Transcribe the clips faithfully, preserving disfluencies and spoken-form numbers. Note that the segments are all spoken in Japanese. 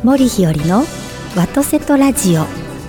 森ひよりのワトセトラジオ。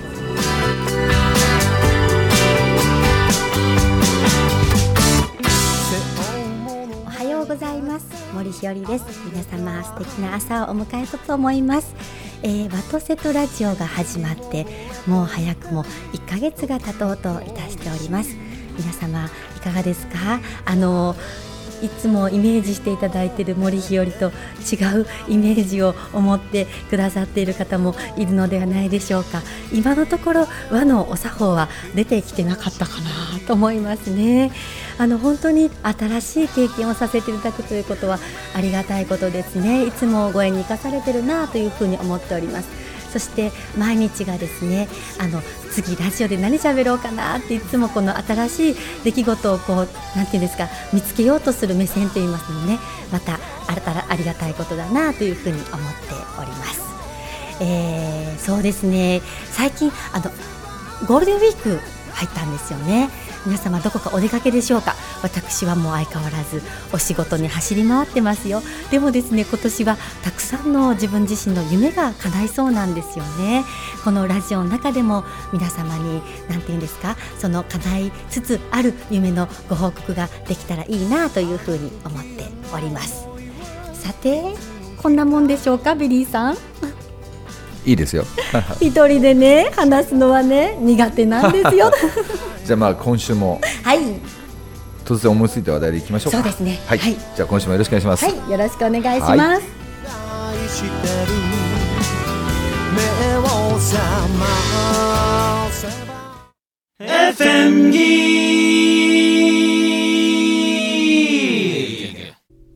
おはようございます。森ひよりです。皆様素敵な朝をお迎えたと思います。えー、ワトセトラジオが始まってもう早くもいっかげつが経とうといたしております。皆様いかがですか？あのいつもイメージしていただいている森ひよりと違うイメージを思ってくださっている方もいるのではないでしょうか。今のところ和のお作法は出てきてなかったかなと思いますね。あの本当に新しい経験をさせていただくということはありがたいことですね。いつもご縁に生かされているなというふうに思っております。そして毎日がですね、あの次ラジオで何喋ろうかなっていつもこの新しい出来事をこうなんていうんですか見つけようとする目線といいますのでね、また新たなありがたいことだなというふうに思っております。えー、そうですね、最近あのゴールデンウィーク入ったんですよね。皆様どこかお出かけでしょうか？私はもう相変わらずお仕事に走り回ってますよ。でもですね、今年はたくさんの自分自身の夢が叶いそうなんですよね。このラジオの中でも皆様に何て言うんですか、その叶いつつある夢のご報告ができたらいいなというふうに思っております。さて、こんなもんでしょうか、ビリーさん。 いいですよ。 一人でね話すのはね苦手なんですよ。 じゃあまあ今週も、はい、突然思いついた話題でいきましょうか。 そうですね、 はいはい、じゃあ今週もよろしくお願いします。 はい、よろしくお願いします。はい、 エフエム ギー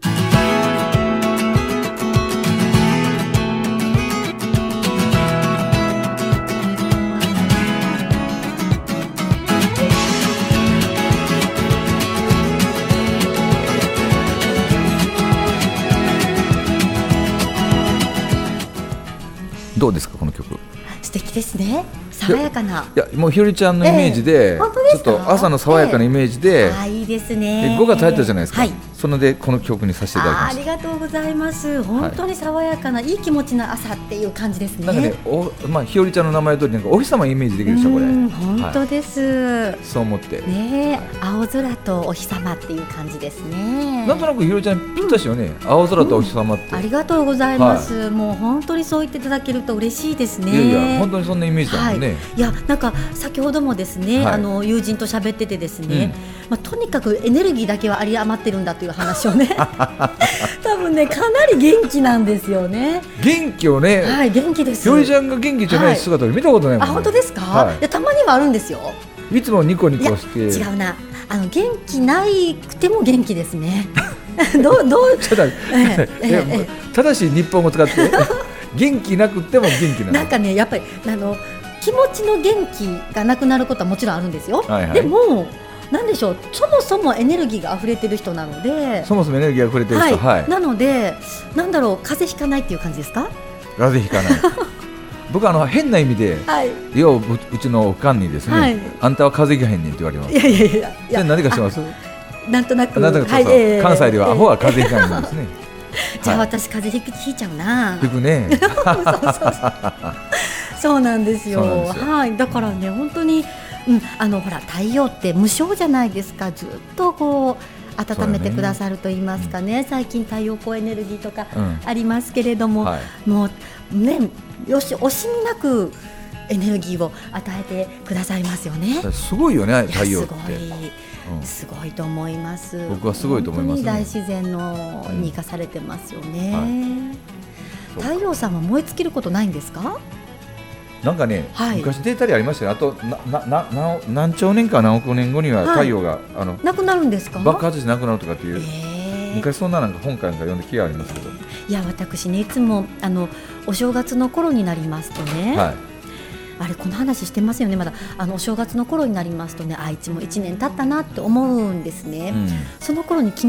どうですかこの曲？ 素敵ですね。爽やかな。 いやもうひよりちゃんのイメージで、えー、ちょっと朝の爽やかなイメージで、 えー、あいいですね。 ごがつ入ったじゃないですか、はい、それでこの曲にさせていただきました。 あ, ありがとうございます。本当に爽やかな、はい、いい気持ちな朝っていう感じですね。 なんかね、おまあ、ひよりちゃんの名前通りなんかお日様イメージできるでしょこれ。 本当です、はい、 そう思ってね、はい、青空とお日様っていう感じですね。 なんとなくひよりちゃんぴったしよね、うん、青空とお日様って、 うん、ありがとうございます、はい、もう本当にそう言っていただけると嬉しいですね。 いやいや本当にそんなイメージだもんね、はい、 いやなんか先ほどもですね、はい、あの友人と喋っててですね、うんまあ、とにかくエネルギーだけは有り余ってるんだという話をね多分ねかなり元気なんですよね。 元気をね、 はい、元気です。 ひよりちゃんが元気じゃない姿を見たことないもんね、はい、あ本当ですか、はい、いやたまにはあるんですよ。 いつもニコニコして。 違うな、あの元気ないくても元気ですねどうどうただ、えええただし日本語使って元気なくても元気なの。 なんかねやっぱりあの気持ちの元気がなくなることはもちろんあるんですよ、はいはい、でもなんでしょう、そもそもエネルギーが溢れてる人なので、 そもそもエネルギーが溢れてる人、 はいはい、なのでなんだろう、風邪ひかないっていう感じですか？ 風邪ひかない僕はあの変な意味で、はい、よう う, うちのおかんにですね、はい、あんたは風邪ひかへんねんって言われます。 いやいやいやいや、 何かしてます？ なんとなく、 なんとなくそうそう、はいえー、関西ではアホは風邪ひかないんですねじゃあ私風邪ひいちゃうな。 ひくねそうそうそうそうなんですよ。はい、だからね本当に、うん、あのほら太陽って無償じゃないですか。ずっとこう温めてくださると言いますか ね, ね、うん、最近太陽光エネルギーとかありますけれども、うんはい、もうねよし惜しみなくエネルギーを与えてくださいますよね。 すごいよね太陽って。 すごい、うん、すごいと思います。 僕はすごいと思いますね。 本当に大自然のに生かされてますよね、うんはい、太陽さんは燃え尽きることないんですか？ なんかね、 はい、 昔データでありましたよ。あとななな何兆年か何億年後には太陽が、はい、あのなくなるんですか？ 爆発してなくなるとかっていう、えー、昔そんななんか本館が読んで気がありますけど、 いや私ねいつもあのお正月の頃になりますとね、はい、あれこの話してますよねまだ。あのお正月の頃になりますとね、あいつもいちねん経ったなって思うんですね、うん、その頃に決まっ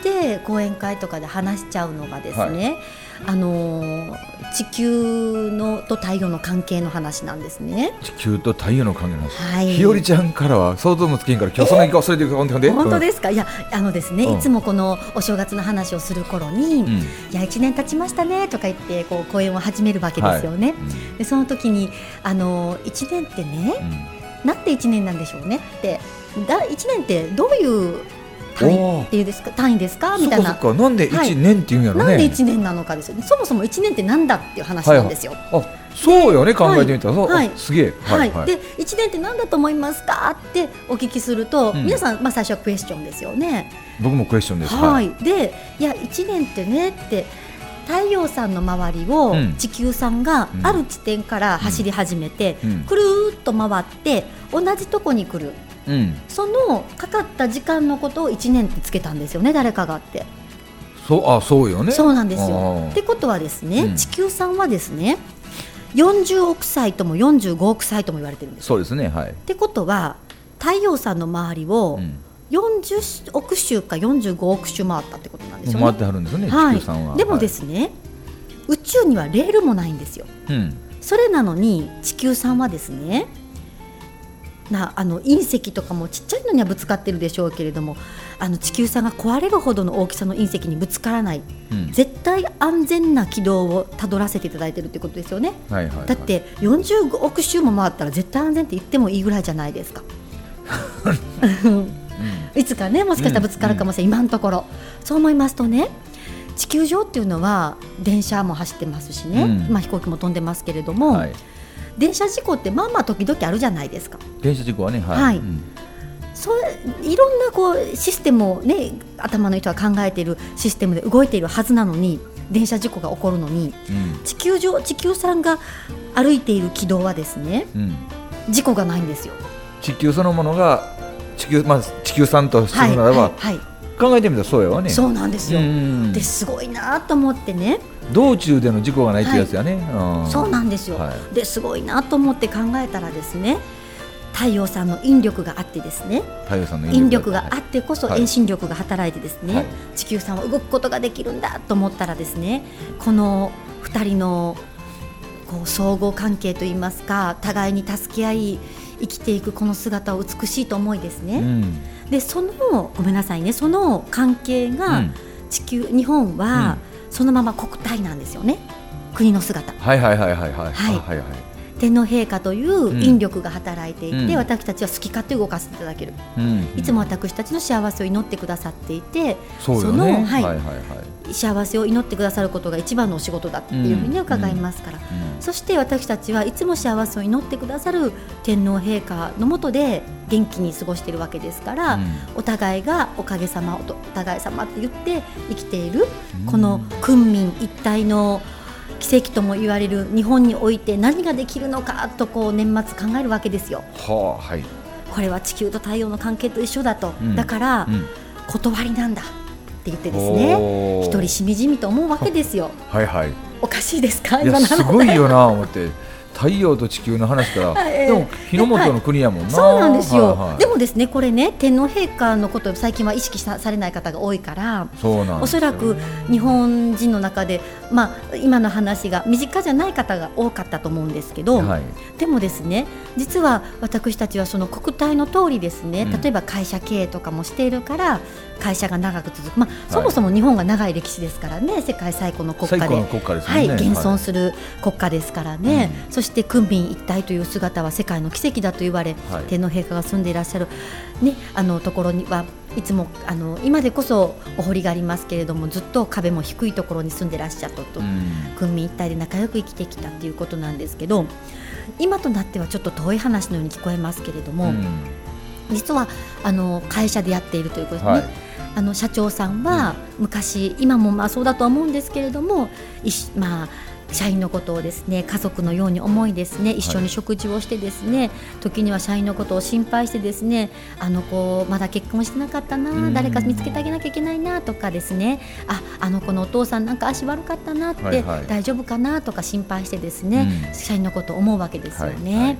して講演会とかで話しちゃうのがですね、はい、あのー、地球のと太陽の関係の話なんですね。 地球と太陽の関係の話、はい、日和ちゃんからは想像もつけんから今日その気が忘れてるか本当で本当ですか、うん、いやあのですね、うん、いつもこのお正月の話をする頃に、うん、いやいちねん経ちましたねとか言ってこう講演を始めるわけですよね、はい、うん、でその時にあのいちねんってね、うん、なんでいちねんなんでしょうねってだいちねんってどういう単位っていうですか単位ですかみたいな。 そっかそっか、なんでいちねんっていうんやろね、 はい、なんでいちねんなのかですよね。そもそもいちねんってなんだっていう話なんですよ、 はい、あそうよね、考えてみたら、はい、すげえ、 はいはいはい、でいちねんってなんだと思いますかってお聞きすると、うん、皆さん、まあ、最初はクエスチョンですよね。 僕もクエスチョンです、 はい、はい、でいやいちねんってねって太陽さんの周りを地球さんがある地点から走り始めて、うんうん、くるーっと回って同じとこに来る、うん、そのかかった時間のことをいちねんってつけたんですよね、誰かがって。 そうあそうよね。 そうなんですよ。ってことはですね、うん、地球さんはですねよんじゅうおくさいともよんじゅうごおくさいとも言われてるんですよ。 そうですね、はい。 ってことは太陽さんの周りをよんじゅうおく周かよんじゅうごおく周回ったってことなんですよね。 回ってはるんですよね、 はい、 地球さんは。 でもですね、はい、宇宙にはレールもないんですよ、うん、それなのに地球さんはですねなあの隕石とかもちっちゃいのにはぶつかってるでしょうけれども、あの地球さんが壊れるほどの大きさの隕石にぶつからない、うん、絶対安全な軌道をたどらせていただいているということですよね、はいはいはい、だってよんじゅうごおく周も回ったら絶対安全って言ってもいいぐらいじゃないですかうん、いつかねもしかしたらぶつかるかもしれない、うんうん、今のところそう思いますとね、地球上っていうのは電車も走ってますしね、うんまあ、飛行機も飛んでますけれども、はい、電車事故ってまあまあ時々あるじゃないですか。 電車事故はね、はい、はい、うん、 そういろんなこうシステムを、ね、頭の人は考えているシステムで動いているはずなのに電車事故が起こるのに、うん、地球上地球さんが歩いている軌道はですね、うん、事故がないんですよ。 地球そのものが地球、まあ、地球さんとするならば、はいはいはい、考えてみたらそうやわね。 そうなんですよ。ですごいなと思ってね、 道中での事故がないってやつやね、 はい、そうなんですよ、はい、ですごいなと思って考えたらですね、太陽さんの引力があってですね、 太陽さんの引力があってこそ遠心力が働いてですね、はい、地球さんは動くことができるんだと思ったらですね、このふたりのこう相互関係といいますか、互いに助け合い生きていくこの姿を美しいと思いですね、うん、でそのごめんなさいね、その関係が地球、うん、日本はそのまま国体なんですよね、国の姿。 はいはいはいはいはい、はいはいはい、天皇陛下という引力が働いていて、うん、私たちは好き勝手動かせていただける、うん、いつも私たちの幸せを祈ってくださっていて、 そうよね、 その、はいはいはいはい、 幸せを祈ってくださることが一番のお仕事だっていうふうに伺いますから、うんうん、そして私たちはいつも幸せを祈ってくださる天皇陛下の下で元気に過ごしているわけですから、うん、お互いがおかげさま、お互い様って言って生きている、うん、この君民一体の奇跡とも言われる日本において何ができるのかとこう年末考えるわけですよ、 はあはい、 これは地球と太陽の関係と一緒だと、うん、だから、うん、断りなんだって言ってですね、一人しみじみと思うわけですよ。 はいはい、 おかしいですか？ いやすごいよな思って太陽と地球の話から、でも日の本の国やもんな、 はい、そうなんですよ、はいはい、でもですねこれね天皇陛下のことを最近は意識されない方が多いから、 そうなんですよね、 おそらく日本人の中で、まあ、今の話が身近じゃない方が多かったと思うんですけど、はい、でもですね実は私たちはその国体の通りですね、うん、例えば会社経営とかもしているから会社が長く続く、まあ、そもそも日本が長い歴史ですからね、はい、世界最古の国家で、 の国家ですね、 はい、現存する国家ですからね、うん、そして君民一体という姿は世界の奇跡だと言われ、はい、天皇陛下が住んでいらっしゃる、ね、あのところにはいつもあの今でこそお堀がありますけれどもずっと壁も低いところに住んでいらっしゃったと、うん、君民一体で仲良く生きてきたということなんですけど、今となってはちょっと遠い話のように聞こえますけれども、うん、実はあの会社でやっているということですね、はい、あの社長さんは昔、うん、今もまあそうだとは思うんですけれども、いしまあ社員のことをですね家族のように思いですね一緒に食事をしてですね、はい、時には社員のことを心配してですねあの子まだ結婚してなかったな、誰か見つけてあげなきゃいけないなとかですね、ああの子のお父さんなんか足悪かったなって、はいはい、大丈夫かなとか心配してですね、うん、社員のことを思うわけですよね、はいはい、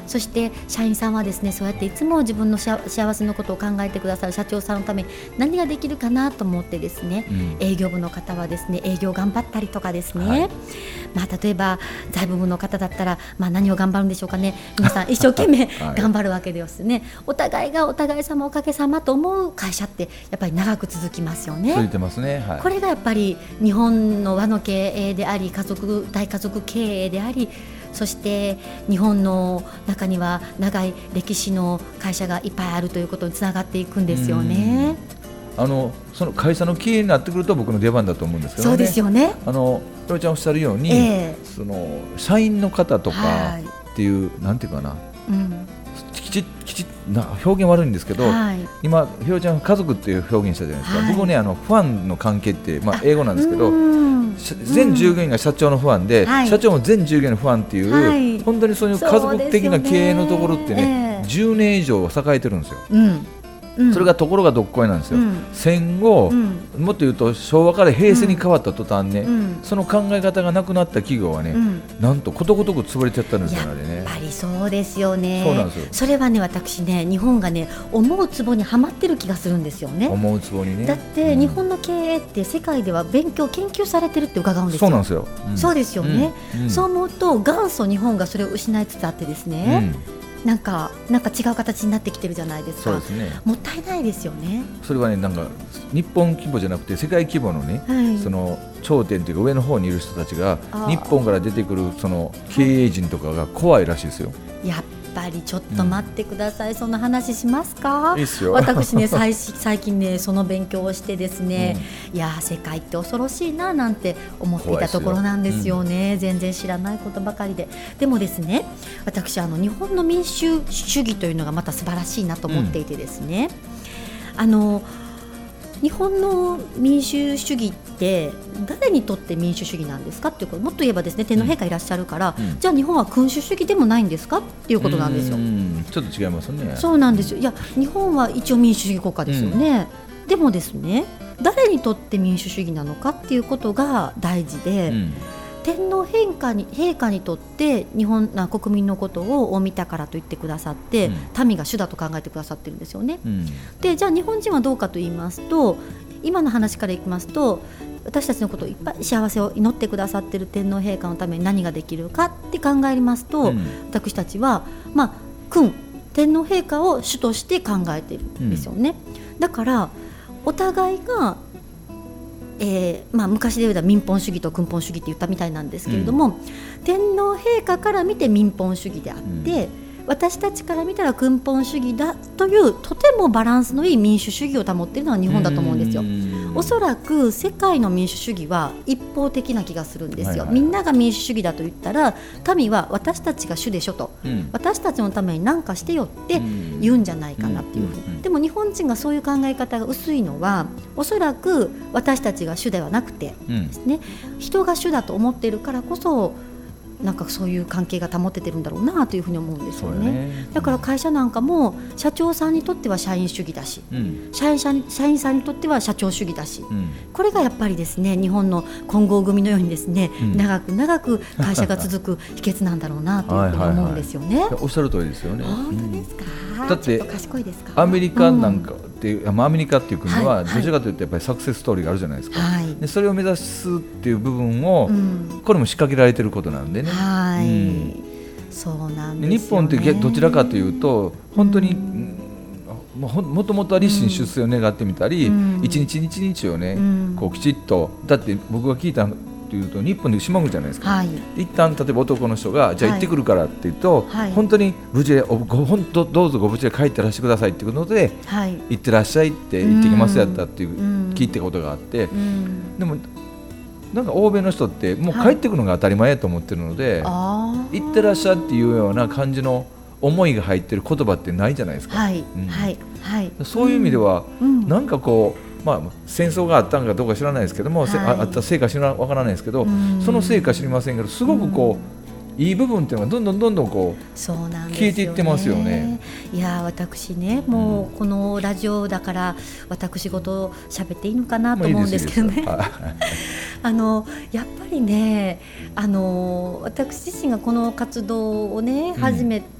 そして社員さんはですねそうやっていつも自分の幸せのことを考えてくださる社長さんのために何ができるかなと思ってですね、うん、営業部の方はですね営業頑張ったりとかですね、はい、まあ、例えば財務部の方だったら、まあ、何を頑張るんでしょうかね。皆さん一生懸命頑張るわけですね、はい、お互いがお互い様おかげさまと思う会社ってやっぱり長く続きますよね。 続いてますね、はい、 これがやっぱり日本の和の経営であり家族大家族経営であり、そして日本の中には長い歴史の会社がいっぱいあるということにつながっていくんですよね。 あのその会社の経営になってくると僕の出番だと思うんですけどね。 そうですよね。 あのひろちゃんおっしゃるように、えー、その社員の方とかっていう、はい、なんていうかな、うん、きちきちな表現悪いんですけど、はい、今ひろちゃん家族っていう表現したじゃないですか、はい、僕ねあのファンの関係って、まあ、英語なんですけど全従業員が社長のファンで、はい、社長も全従業員のファンっていう、はい、本当にそういう家族的な経営のところってね、えー、じゅうねん以上栄えてるんですよ、うんうん、それがところがどっこいなんですよ、うん、戦後、うん、もっと言うと昭和から平成に変わった途端ね、うん、その考え方がなくなった企業はね、うん、なんとことごとく潰れちゃったんですよね。 やっぱりそうですよね。 そうなんですよ。 それはね私ね日本がね思うツボにはまってる気がするんですよね。 思うツボにね。 だって、うん、日本の経営って世界では勉強研究されてるって伺うんですよ。 そうなんですよ、 うん、そうですよね、うんうん、そう思うと元祖日本がそれを失いつつあってですね、うんなんか、なんか違う形になってきてるじゃないですか。 そうですね。 もったいないですよね。 それはねなんか日本規模じゃなくて世界規模のね、はい、その頂点というか上の方にいる人たちが日本から出てくるその経営陣とかが怖いらしいですよ。 やっぱりちょっと待ってください、うん、その話しますか。 いいっすよ。 私ね最, 最近ねその勉強をしてですね、うん、いや世界って恐ろしいななんて思っていたところなんですよね、うん、全然知らないことばかりで。でもですね私あの日本の民主主義というのがまた素晴らしいなと思っていてですね、うん、あの日本の民主主義って誰にとって民主主義なんですかっていうこと、もっと言えばですね天皇陛下いらっしゃるから、うん、じゃあ日本は君主主義でもないんですかっていうことなんですよ。 うんちょっと違いますね。 そうなんですよ。いや日本は一応民主主義国家ですよね、うん、でもですね誰にとって民主主義なのかっていうことが大事で、うん天皇陛下に、陛下にとって日本な国民のことを大御宝と言ってくださって、うん、民が主だと考えてくださってるんですよね、うん、でじゃあ日本人はどうかと言いますと今の話からいきますと私たちのことをいっぱい幸せを祈ってくださっている天皇陛下のために何ができるかって考えますと、うん、私たちは、まあ、君天皇陛下を主として考えているんですよね、うん、だからお互いがえーまあ、昔で言うと民本主義と君本主義って言ったみたいなんですけれども、うん、天皇陛下から見て民本主義であって、うん、私たちから見たら君本主義だというとてもバランスのいい民主主義を保っているのは日本だと思うんですよ。おそらく世界の民主主義は一方的な気がするんですよ、はいはい、みんなが民主主義だと言ったら民は私たちが主でしょと、うん、私たちのために何かしてよって言うんじゃないかなっていうふうに、うんうんうん、でも日本人がそういう考え方が薄いのはおそらく私たちが主ではなくてですね、うん、人が主だと思っているからこそなんかそういう関係が保ててるんだろうなというふうに思うんですよ ね, ねだから会社なんかも社長さんにとっては社員主義だし、うん、社員社員さんにとっては社長主義だし、うん、これがやっぱりですね日本の混合組のようにですね、うん、長く長く会社が続く秘訣なんだろうなというふうに思うんですよねはいはい、はい、 おっしゃる通りですよね。 本当ですか、 うん、だって賢いですか。 アメリカなんかっていう、うん、アメリカっていう国はどちらかというとやっぱりサクセスストーリーがあるじゃないですか、はい、でそれを目指すっていう部分を、うん、これも仕掛けられていることなんでね、 はい、うん、そうなんですよね。 日本ってどちらかというと本当に、うん、も, もともとは立身出世を願ってみたり、うん、一日一日をね、うん、こうきちっとだって僕が聞いたというと日本でしまぐじゃないですか、はい、一旦例えば男の人がじゃあ行ってくるからって言うと、はい、本当に無事でご本当どうぞご無事で帰ってらしてくださいっていうことで、はい、行ってらっしゃいって行ってきますやったっていう、うん、聞いたことがあって、うん、でもなんか欧米の人ってもう帰ってくるのが当たり前やと思ってるので、はい、行ってらっしゃいっていうような感じの思いが入ってる言葉ってないじゃないですか、はいうんはいはい、そういう意味では、うん、なんかこうまあ、戦争があったんかどうか知らないですけども、はい、あったせいか知らわからないですけど、そのせいか知りませんけどすごくこういい部分っていうのがどんどんどんどんこうそうなんですよね、 消えていってますよね。 いや私ねもうこのラジオだから私事喋っていいのかなと思うんですけどねあのやっぱりねあの私自身がこの活動をね始め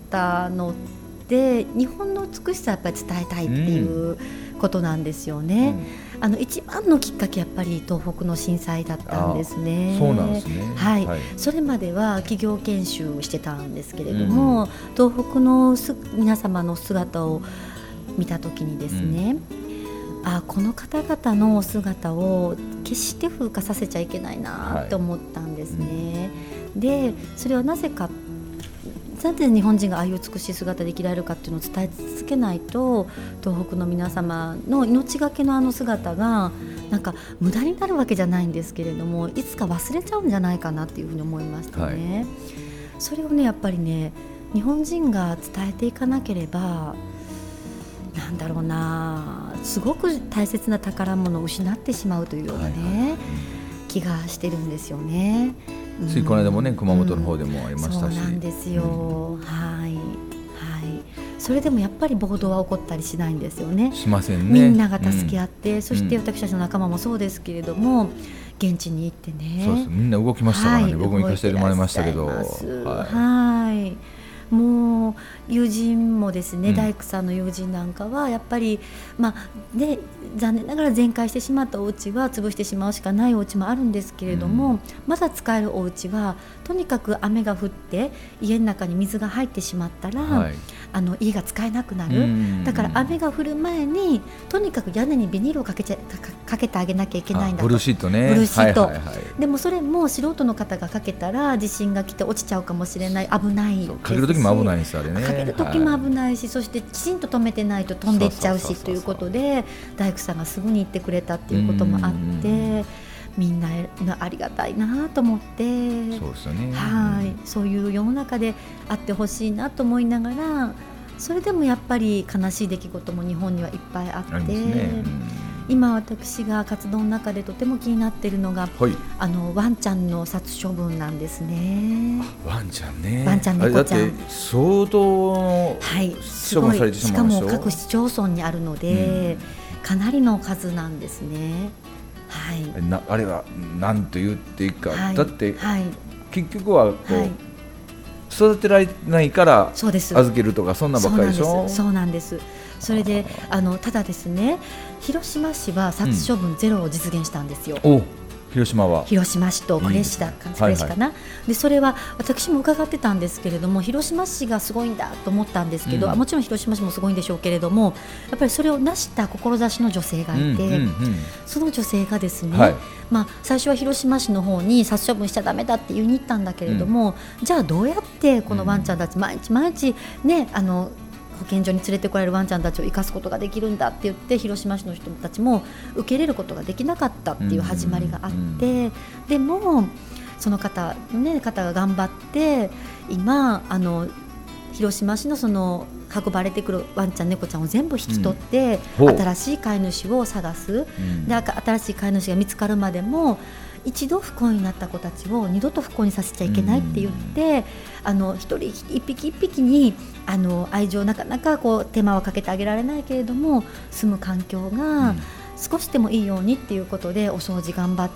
ったので日本の美しさをやっぱり伝えたいっていうことなんですよね、うん、あの一番のきっかけやっぱり東北の震災だったんですね。 そうなんですね、 はいはい、それまでは企業研修してたんですけれども、うん、東北のす皆様の姿を見たときにですね、うん、あこの方々のお姿を決して風化させちゃいけないなと思ったんですね、はい、でそれはなぜかなんで日本人がああいう美しい姿で生きられるかっていうのを伝え続けないと東北の皆様の命がけのあの姿がなんか無駄になるわけじゃないんですけれどもいつか忘れちゃうんじゃないかなっていうふうに思いましたね、はい、それをねやっぱりね日本人が伝えていかなければなんだろうなすごく大切な宝物を失ってしまうというようなね、はいはい、気がしてるんですよね。 ついこの間もね、うん、熊本の方でもありましたし、 そうなんですよ、うん、はい、はい、それでもやっぱり暴動は起こったりしないんですよね。 しませんね。 みんなが助け合って、うん、そして私たちの仲間もそうですけれども、うん、現地に行ってねそうですみんな動きましたからね、はい、僕も行かせてもらいましたけど、はい、 はいもう友人もですね、うん、大工さんの友人なんかはやっぱり、まあね、残念ながら全壊してしまったお家は潰してしまうしかないお家もあるんですけれども、うん、まだ使えるお家はとにかく雨が降って家の中に水が入ってしまったら、はい、あの家が使えなくなる、うん、だから雨が降る前にとにかく屋根にビニールをかけちゃ、か、かけてあげなきゃいけないんだと。 ブルーシートね、 ブルーシート、 はいはいはい、 でもそれも素人の方がかけたら地震が来て落ちちゃうかもしれない、危ないですし、 かける時も危ないですあれね、 かける時も危ないし、はい、そしてきちんと止めてないと飛んでいっちゃうしということで大工さんがすぐに言ってくれたっていうこともあってみんなありがたいなと思って、 そうですよね、 はい、そういう世の中であってほしいなと思いながら、それでもやっぱり悲しい出来事も日本にはいっぱいあって、ね、今私が活動の中でとても気になっているのが、はい、あのワンちゃんの殺処分なんですね。 ワンちゃんね、 ワンちゃん猫ちゃん、 あれだって相当の処分されてしまうんでしょ、 はい、しかも各市町村にあるので、うん、かなりの数なんですね。はい、 なあれは何と言っていいか、 はい、 だって、 はい、 結局はこう、はい、育てられないから預けるとかそんなばっかりでしょ。 そうなんです。それであのただですね、広島市は殺処分ゼロを実現したんですよ、 うん、お広島は広島市と呉市だ、呉市かな、はいはい、でそれは私も伺ってたんですけれども、広島市がすごいんだと思ったんですけど、うん、もちろん広島市もすごいんでしょうけれども、やっぱりそれを成した志の女性がいて、うんうんうん、その女性がですね、はい、まあ、最初は広島市の方に殺処分しちゃダメだって言いに行ったんだけれども、うん、じゃあどうやってこのワンちゃんたち毎日毎日ね、あの保健所に連れてこられるワンちゃんたちを生かすことができるんだって言って、広島市の人たちも受け入れることができなかったっていう始まりがあって、うんうん、でもその方、ね、方が頑張って今あの広島市のその運ばれてくるワンちゃん猫ちゃんを全部引き取って、うん、新しい飼い主を探す、うん、で新しい飼い主が見つかるまでも一度不幸になった子たちを二度と不幸にさせちゃいけないって言って、うん、あの一人一匹一匹にあの愛情なかなかこう手間はかけてあげられないけれども住む環境が少しでもいいようにっていうことでお掃除頑張って、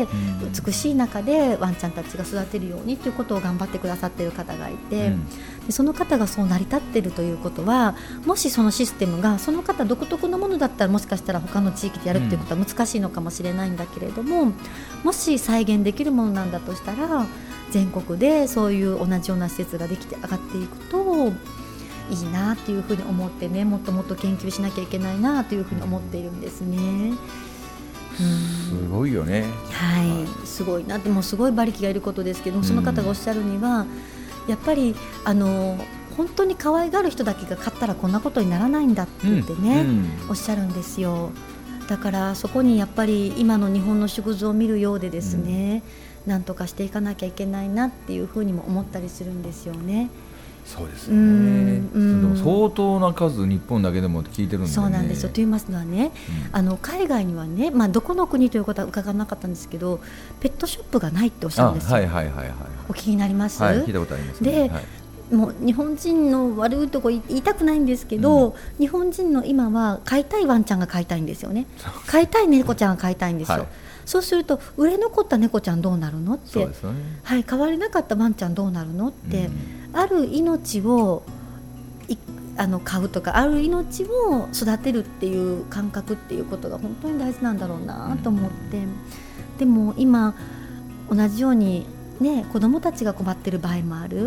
うん、美しい中でワンちゃんたちが育てるようにということを頑張ってくださっている方がいて、うん、でその方がそう成り立っているということは、もしそのシステムがその方独特のものだったらもしかしたら他の地域でやるっていうことは難しいのかもしれないんだけれども、うん、もし再現できるものなんだとしたら全国でそういう同じような施設ができて上がっていくといいなというふうに思ってね、もっともっと研究しなきゃいけないなというふうに思っているんですね。 うん、すごいよね。 はい、すごいな。でもすごい馬力がいることですけども、その方がおっしゃるには、うん、やっぱりあの本当に可愛がる人だけが買ったらこんなことにならないんだって言ってね、うんうん、おっしゃるんですよ。だからそこにやっぱり今の日本の縮図を見るようでですね、うん、なんとかしていかなきゃいけないなっていうふうにも思ったりするんですよね。 そうですよね、うんうん、でも相当な数日本だけでも聞いてるんで、ね、 そうなんですよ。と言いますのはね、うん、あの海外にはね、まあ、どこの国ということは伺わなかったんですけど、ペットショップがないっておっしゃるんですよ。 はいはいはいはい、 お聞きになります？ はい、聞いたことあります、ね、 で、 はい、 もう日本人の悪いとこ言いたくないんですけど、うん、日本人の今は飼いたいワンちゃんが飼いたいんですよね。飼いたい猫ちゃんが飼いたいんですよ、はい、そうすると売れ残った猫ちゃんどうなるのって、そうですよね、はい、飼われなかったワンちゃんどうなるのって、うん、ある命をあの飼うとかある命を育てるっていう感覚っていうことが本当に大事なんだろうなと思って、うん、でも今同じようにね、子どもたちが困ってる場合もある、うん、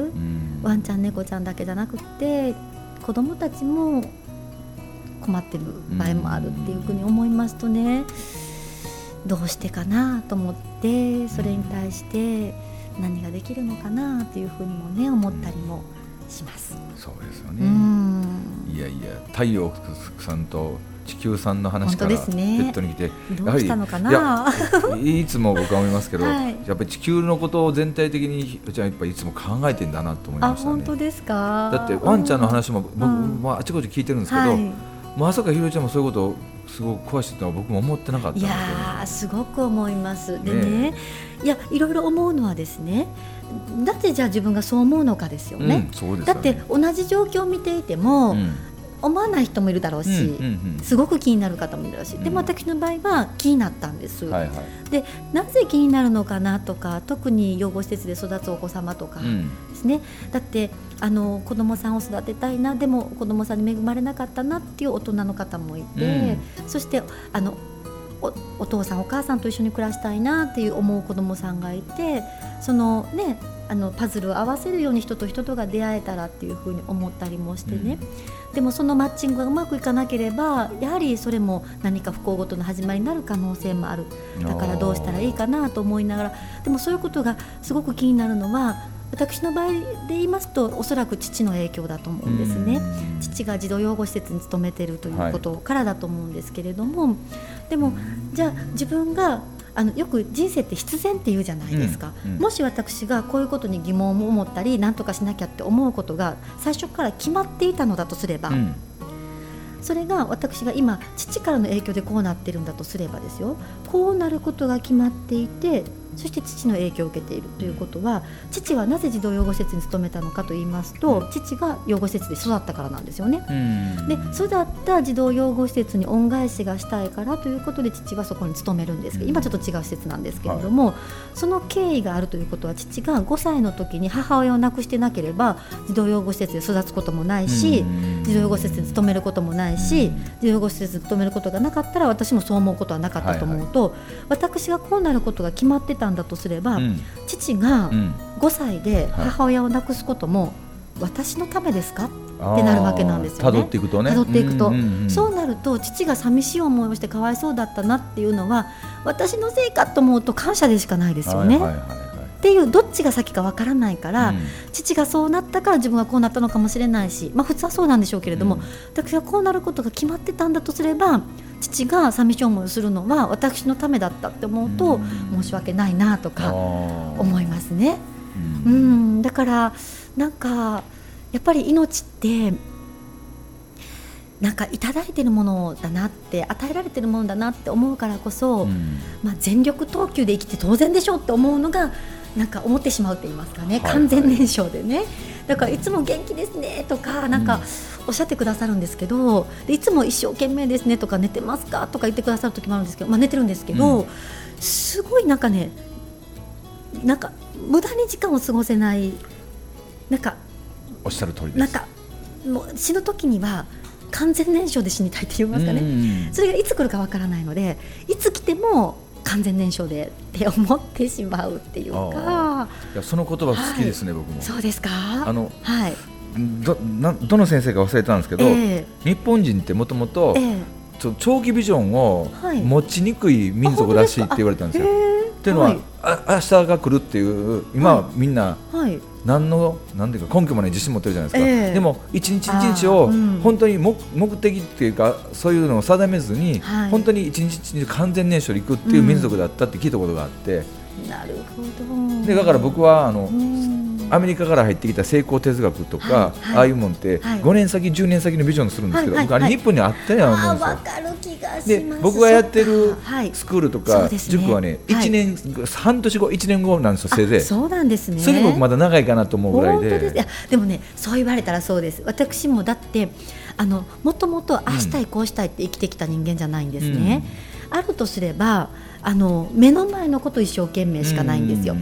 ワンちゃん猫ちゃんだけじゃなくて子どもたちも困ってる場合もあるっていうふうに思いますとね、どうしてかなと思ってそれに対して何ができるのかなというふうにもね思ったりもします。 そうですよね。うんいやいや太陽さんと地球さんの話からペットに来て、 どうしたのかな。 いやいつも僕は思いますけど、はい、やっぱり地球のことを全体的にじゃあやっぱりいつも考えてんだなと思いましたね。 あ、本当ですか。 だってワンちゃんの話も僕もあちこち聞いてるんですけど、はい、まさかひろちゃんもそういうことをすごく詳しいとは僕も思ってなかったので。 いやすごく思いますで ね, ねいやいろいろ思うのはですね、だってじゃあ自分がそう思うのかですよね、うん、そうですよね。だって同じ状況を見ていても、うん思わない人もいるだろうし、うんうんうん、すごく気になる方もいるだろうし、うん、でも私の場合は気になったんです、はいはい、でなぜ気になるのかなとか、特に養護施設で育つお子様とかですね、うん、だってあの子どもさんを育てたいな、でも子どもさんに恵まれなかったなっていう大人の方もいて、うん、そしてあの お, お父さんお母さんと一緒に暮らしたいなっていう思う子どもさんがいて、そのねあのパズルを合わせるように人と人とが出会えたらっていうふうに思ったりもしてね、うん、でもそのマッチングがうまくいかなければやはりそれも何か不幸事の始まりになる可能性もある。だからどうしたらいいかなと思いながら、でもそういうことがすごく気になるのは、私の場合で言いますとおそらく父の影響だと思うんですね。父が児童養護施設に勤めているということからだと思うんですけれども、はい、でもじゃあ自分があのよく人生って必然って言うじゃないですか、うんうん、もし私がこういうことに疑問を持ったり何とかしなきゃって思うことが最初から決まっていたのだとすれば、うん、それが私が今父からの影響でこうなっているんだとすればですよ、こうなることが決まっていて、そして父の影響を受けているということは、父はなぜ児童養護施設に勤めたのかと言いますと、父が養護施設で育ったからなんですよね。で育った児童養護施設に恩返しがしたいからということで父はそこに勤めるんですけど、今ちょっと違う施設なんですけれども、はい、その経緯があるということは、父がごさいの時に母親を亡くしてなければ児童養護施設で育つこともないし、児童養護施設に勤めることもないし、児童養護施設に勤めることがなかったら私もそう思うことはなかったと思うと、はいはい、私がこうなることが決まってたんだとすれば、うん、父がごさいで母親を亡くすことも私のためですかってなるわけなんですよね。 辿っていくとね、 辿っていくと、うんうんうん、そうなると父が寂しい思いをしてかわいそうだったなっていうのは私のせいかと思うと感謝でしかないですよね、はいはいはいはい、っていうどっちが先かわからないから、うん、父がそうなったから自分はこうなったのかもしれないし、まあ、普通はそうなんでしょうけれども、うん、私がこうなることが決まってたんだとすれば、父が寂しい思いをするのは私のためだったって思うと、うん、申し訳ないなとか思いますね、うん、うんだからなんかやっぱり命ってなんかいただいてるものだなって、与えられてるものだなって思うからこそ、うんまあ、全力投球で生きて当然でしょうって思うのがなんか思ってしまうって言いますかね、はいはい、完全燃焼でね。だからいつも元気ですねとかなんかおっしゃってくださるんですけど、でいつも一生懸命ですねとか寝てますかとか言ってくださる時もあるんですけど、まあ、寝てるんですけど、うん、すごいなんかね、なんか無駄に時間を過ごせない、なんかおっしゃる通りです。 なんかもう死ぬ時には完全燃焼で死にたいって言いますかね、うん、それがいつ来るかわからないので、いつ来ても完全燃焼でって思ってしまうっていうか。 いやその言葉好きですね、はい、僕も。 そうですか。 あの、はい、ど, などの先生か忘れたんですけど、えー、日本人ってもともと長期ビジョンを持ちにくい民族らしいって言われたんですよ、はい、っていうのは、はい、あ明日が来るっていう今はみんな、はいはい何の何ていうか根拠もない自信持ってるじゃないですか、えー、でも一日一日を本当に 目,、うん、目的っていうかそういうのを定めずに、はい、本当に一日一日完全燃焼でいくっていう民族だったって聞いたことがあって、 うん、なるほど。 でだから僕はあの、うんアメリカから入ってきた成功哲学とか、はいはい、ああいうもんってごねん先じゅうねん先のビジョンするんですけど、はいはいはい、僕あれ日本にあったようなもんですよ。 あ分かる気がします。 で僕がやってるスクールとか、はい、塾はね、はい、いちねん半年後いちねんごなんですよせいぜい。 そうなんですね。 それ僕まだ長いかなと思うぐらいで。 本当です。いやでもねそう言われたらそうです。私もだってあのもともとああしたいこうしたいって生きてきた人間じゃないんですね、うん、あるとすればあの目の前のこと一生懸命しかないんですよ。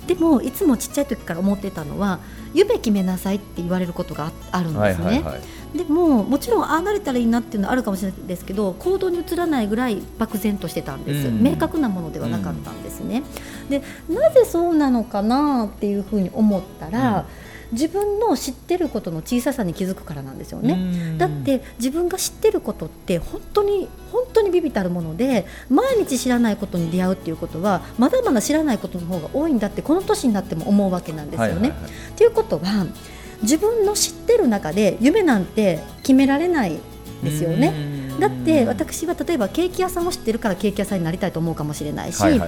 でもいつもちっちゃい時から思ってたのは夢決めなさいって言われることが あ, あるんですね、はいはいはい、でももちろんああなれたらいいなっていうのはあるかもしれないですけど行動に移らないぐらい漠然としてたんです、うん、明確なものではなかったんですね、うん、でなぜそうなのかなっていうふうに思ったら、うん、自分の知ってることの小ささに気づくからなんですよね、うん、だって自分が知ってることって本当に本当に微々たるもので毎日知らないことに出会うっていうことはまだまだ知らないことの方が多いんだってこの年になっても思うわけなんですよね、はいはいはい、っていうことは自分の知ってる中で夢なんて決められないですよね。だって私は例えばケーキ屋さんを知ってるからケーキ屋さんになりたいと思うかもしれないし、はいはいはい、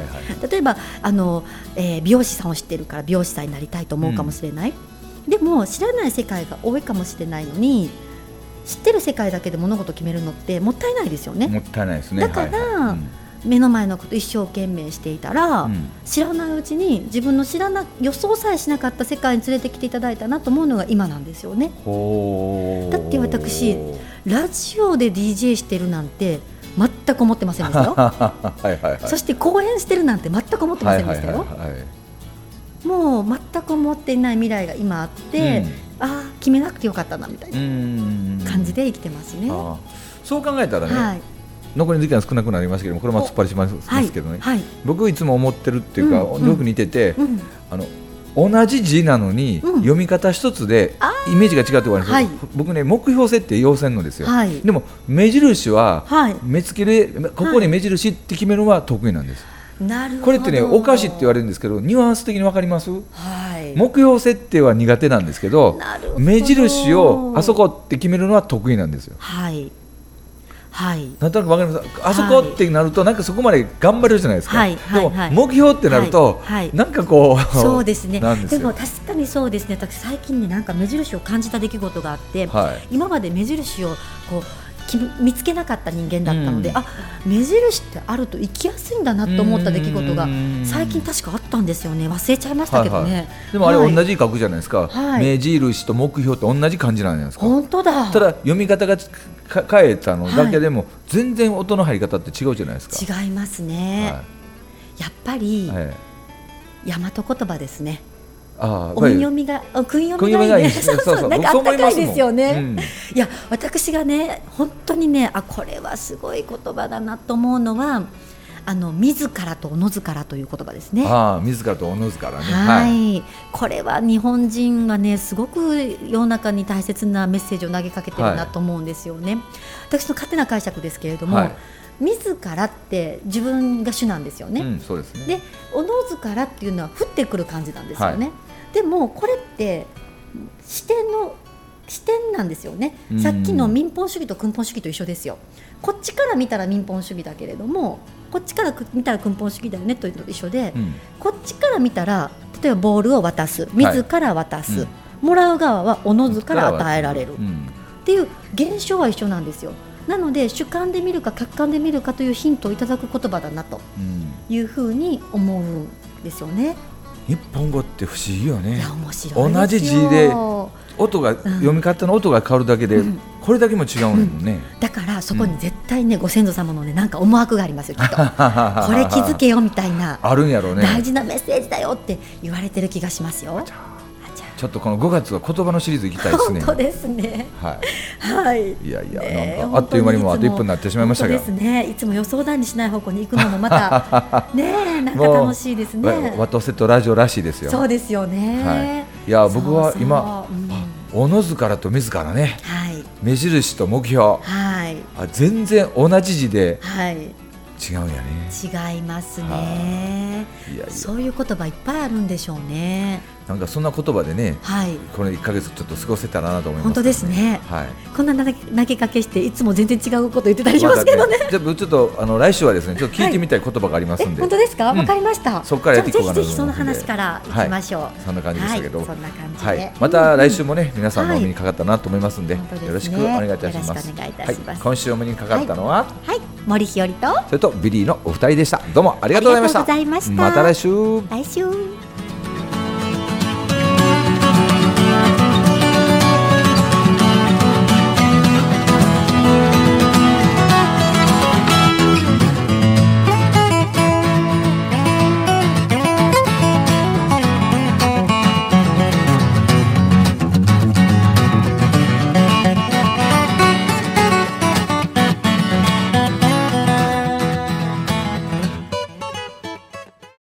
例えばあの、えー、美容師さんを知ってるから美容師さんになりたいと思うかもしれない、うん、でも知らない世界が多いかもしれないのに知ってる世界だけで物事を決めるのってもったいないですよね。 もったいないですね。 だから、はいはい、うん、目の前のこと一生懸命していたら、うん、知らないうちに自分の知らな予想さえしなかった世界に連れてきていただいたなと思うのが今なんですよね。だって私ラジオで ディージェー してるなんて全く思ってませんでしたよはいはい、はい、そして講演してるなんて全く思ってませんでしたよ、はいはいはいはい、もう全く思っていない未来が今あって、うん、ああ決めなくてよかったなみたいな感じで生きてますね。 あそう考えたらね、はい、残りの時間少なくなりますけどもこれも突っ張りしますけどね、はいはい、僕いつも思ってるっていうか、うん、よく似てて、うん、あの同じ字なのに、うん、読み方一つでイメージが違うって言われるんですよ、はい、僕ね目標設定要せんのですよ、はい、でも目印は、はい、目つけでここに目印って決めるのは得意なんです、なるほど。これってねおかしいって言われるんですけどニュアンス的に分かります、はい、目標設定は苦手なんですけど目印をあそこって決めるのは得意なんですよ、はいはい、なんとなく分かります。あそこってなると、はい、なんかそこまで頑張れるじゃないですか、はいはいはい、でも目標ってなると、はいはい、なんかこうそうですねでも確かにそうですね。私最近ねなんか目印を感じた出来事があって、はい、今まで目印をこう見つけなかった人間だったので、うん、あ目印ってあると生きやすいんだなと思った出来事が最近確かあったんですよね。忘れちゃいましたけどね、はいはい、 でもあれ同じ書くじゃないですか、はい、目印と目標って同じ漢字なんじゃないですか。 本当だ。 ただ読み方が変えたのだけでも、はい、全然音の入り方って違うじゃないですか。 違いますね、はい、やっぱり、はい、大和言葉ですね。あ音読みが訓読みがいいね。そうそうなんかあったかいですよね、うん、いや私がね本当にねあこれはすごい言葉だなと思うのはあの自らとおのずからという言葉ですね。 あ自らとおのずからね、 はい、はい、これは日本人がねすごく世の中に大切なメッセージを投げかけてるなと思うんですよね、はい、私の勝手な解釈ですけれども、はい、自らって自分が主なんですよね、うん、そうですね。でおのずからっていうのは降ってくる感じなんですよね、はい、でもこれって視点の視点なんですよね。さっきの民本主義と君本主義と一緒ですよ。こっちから見たら民本主義だけれどもこっちから見たら君本主義だよねというのと一緒で、うん、こっちから見たら例えばボールを渡す自ら渡す、はいうん、もらう側はおのずから与えられる、うん、っていう現象は一緒なんですよ。なので主観で見るか客観で見るかというヒントをいただく言葉だなというふうに思うんですよね。 日本語って不思議よね。 いや面白いですよ。 同じ字で音が、うん、読み方の音が変わるだけで、うん、これだけも違うもんね、 うん、だからそこに絶対ね、うん、ご先祖様のねなんか思惑がありますよきっとこれ気づけよみたいなあるんやろうね。 大事なメッセージだよって言われてる気がしますよ。 ちょっとこのごがつは言葉のシリーズ行きたいですね。 本当ですね。 はい。 はい。 いやいや、ね、なんかあっという間にもあといっぷんになってしまいましたが。 そうですね。いつも予想だにしない方向に行くのもまたねなんか楽しいですね。 ワトセットラジオらしいですよ。 そうですよね。 はい。いや僕は今そうそう、うん、おのずからと自らね、はい、目印と目標、はい、あ全然同じ字で。はい。違うんやね。 違いますね。いやいやそういう言葉いっぱいあるんでしょうね。 なんかそんな言葉でね、はい、このいっかげつちょっと過ごせたらなと思います、ね。 本当ですね、はい、こんな投げかけしていつも全然違うこと言ってたりしますけどね。 じゃあちょっとあの来週はですねちょっと聞いてみたい言葉がありますんで、はい、 本当ですか、わ、うん、かりました。 そこからやっていこうかなと思いますので、 ぜひぜひその話からいきましょう、はい、 そんな感じでしたけど、はい、 そんな感じで、はい、 また来週もね皆さんのお目にかかったなと思いますんで、はい、よろしくお願いいたします。 はい、 今週お目にかかったのは、はい、 はい、森ひよりとそれとビリーのお二人でした。どうもありがとうございました。 ありがとうございました。 また来週。 来週。